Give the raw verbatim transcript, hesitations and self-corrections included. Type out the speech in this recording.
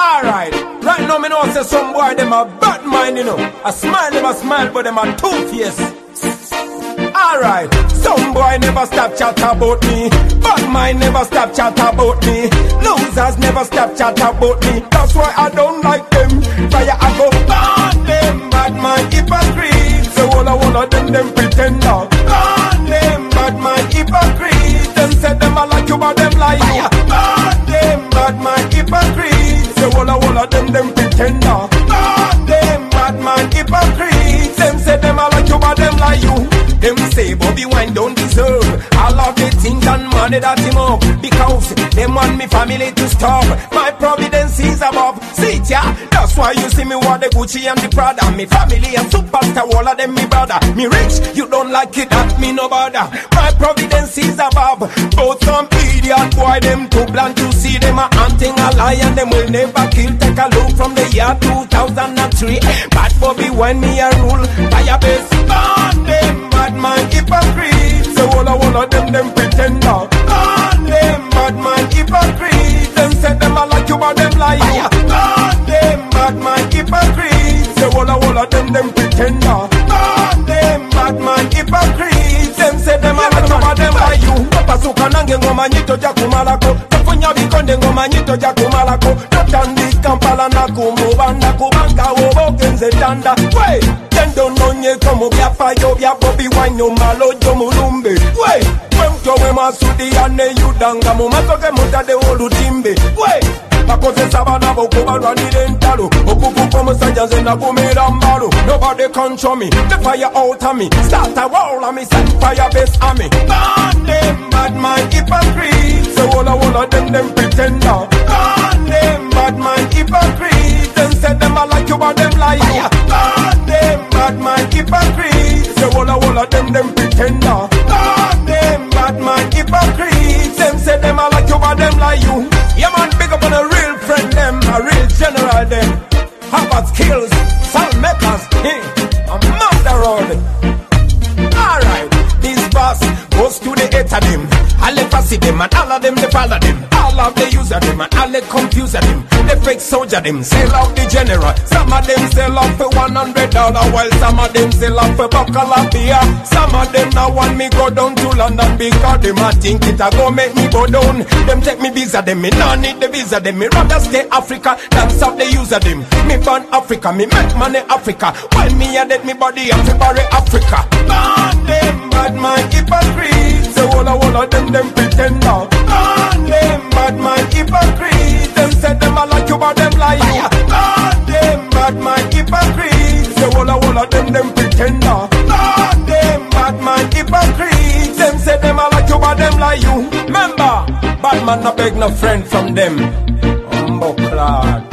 Alright, right now me know say some boy them a bad mind, you know. A smile them a smile, but them a two-faced. Alright, some boy never stop chat about me. Bad mind never stop chat about me. Losers never stop chat about me. That's why I don't like them. Fire I go burn them. Bad mind hypocrites. So all of all of them, them pretender. Burn them. Bad mind hypocrites. Them say them a like you, but them like you. Burn them. Bad mind hypocrites. So all of all of them, them pretender. Burn them. Bad mind hypocrites. Them say them a like you, but them like you. Them say Bobby Wine don't deserve all of the things and money that him up, because them want me family to stop. My providence is above. See ya, that's why you see me wear the Gucci and the Prada. Me family and superstar, all of them me brother. Me rich, you don't like it, that me no bother. My providence is above. Both some idiot boy, them too blind to see them a hunting a lion. Them will never kill. Take a look from the year two thousand three. Bad Bobby Wine me a rule. Fire base, burn them. Bad man hypocrite. So all of all of them, them pretender. Burn them. Bad man hypocrite. Them say them a like you, but them like you. Burn them. Bad man hypocrite. So all of all of them, them pretender. Burn them. Bad man hypocrite. Them say them a like you, but them like you. Papa suka nange ngoma nyito jaku malako. Tafunya bikonde ngoma nyito jaku malako. Totandi Kampala na kumubanda kubanga wobo genze tanda. Wait. Don't know you come up your fire, your Bobby Wine, no malo, yo mulumbe. Wait, when to we masudi ane you danga, mo matoke muta de olu timbe. Wait, bakose sabana boko barani dentalo, okuku komo sajanze na kumira mbalo. Nobody control me, the fire out of me. Start a wall on me, set fire base on me. Burn them, bad man hypocrite. So all of all of them, them pretender. Burn them, bad man hypocrite. Them say them a like you, but them like you. Burn them. Bad man hypocrite. So all of all of them, them pretender. Burn them. Bad man hypocrite. Them say them a like you, but them like you. Yeah man, big up on a real friend them, a real general them. Harvard skills, sound makers, hey, a murder road. Alright, this boss goes to the eight of them. All the fussy them and all of them they follow them. All of the user them and all the confuser them. The fake soldier them sell out the general. Some of them sell out for one hundred dollars, while some of them sell out for buckle of beer. Some of them now want me go down to London because them a think it a go make me go down. Them take me visa them, me no need the visa them. Me rather stay Africa than stop the user them. Me born Africa, me make money Africa. While me a dead me body have to bury Africa. Burn them, bad man hypocrite. So all of all of them, them pretender. Burn them, bad man hypocrite. Them say them a like you, but them like you. Burn them, bad man hypocrite. So all of all of them, them pretender. Burn them, bad man hypocrite. Them say them a like you, but them like you. Remember, bad man no beg no friend from them. Humble clad.